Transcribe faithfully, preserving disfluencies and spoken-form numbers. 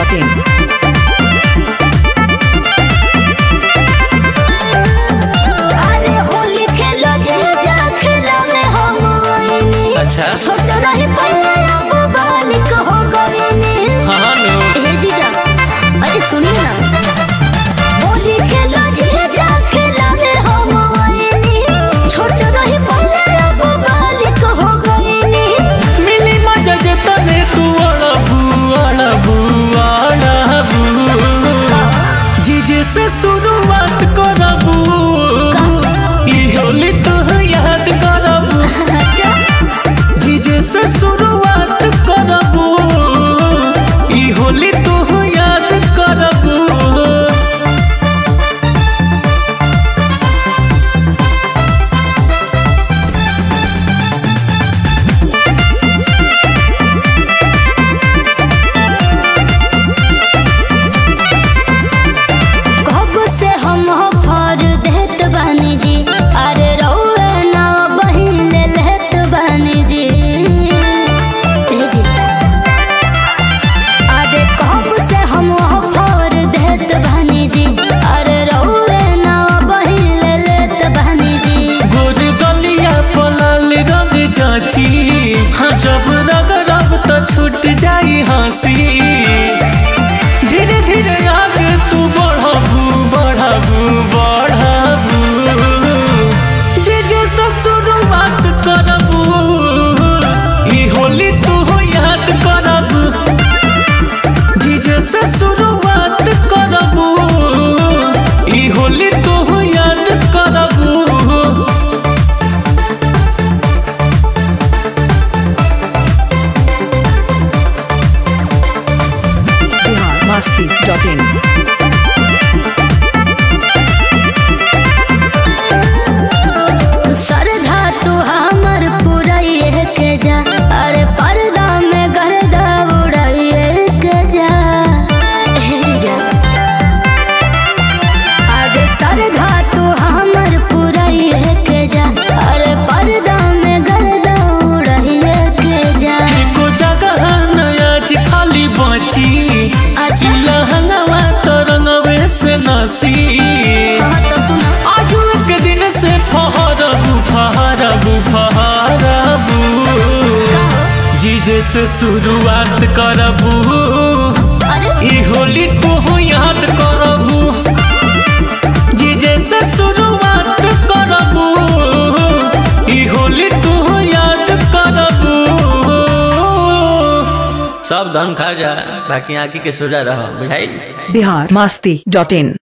Dot in. अरे होली खेलो जे जा खेला में हम आईनी। अच्छा छोट रही पहले अब बालिक हो गईनी। हाँ नो हे जीजा अरे सुनिए ना, होली खेलो जे जा खेला में हम आईनी। छोट रही पहले अब बालिक हो गईनी। मिली मजा जे तने तू अड़बू अड़बू अड़बू जीजे से शुरुआत करबू ई होली तो याद करबू। अच्छा जीजे से शुरुआत करबू ई होली तो याद करबू। कब से हम फर देत बानी जी। अरे रउए ना बहिन ले लेत बानी जी। हे जी अरे कब से हम फर देत बानी जी। अरे रउए ना बहिन ले लेत बानी जी। गोर गलिया पलाल रंग जाची हाँ जब रगड़ब तो छूट जाई हंसी। धीरे धीरे आगे तू बढ़बू बढ़बू बढ़बू जीजे से शुरुआत करबू ई होली तू याद करबू। जीजे से शुरुआत करबू ई होली तू याद करबू। Bihar Masti dot in. सरधा तू हमर पुरैये के जा। अरे पर्दा में गर्दा उड़ैये के जा। हे जीजा आगे सरधा तू हमर पुरैये के जा। अरे पर्दा में गर्दा उड़ैये के जा। एको जगह नयाज खाली बची अच्छा लहंगवा तो रंगवे से नसी। हाँ तो सुना आज एक दिन से फहरबू फहरबू फहरबू जीजे से शुरुआत करबू अरे ई होली तू याद करबू। जीजे से शुरुआत करबू ई होली तू याद करबू। सब धन खा जा बाकी आँखी के सोजा रहो बुझाई। बिहार मस्ती डॉट इन।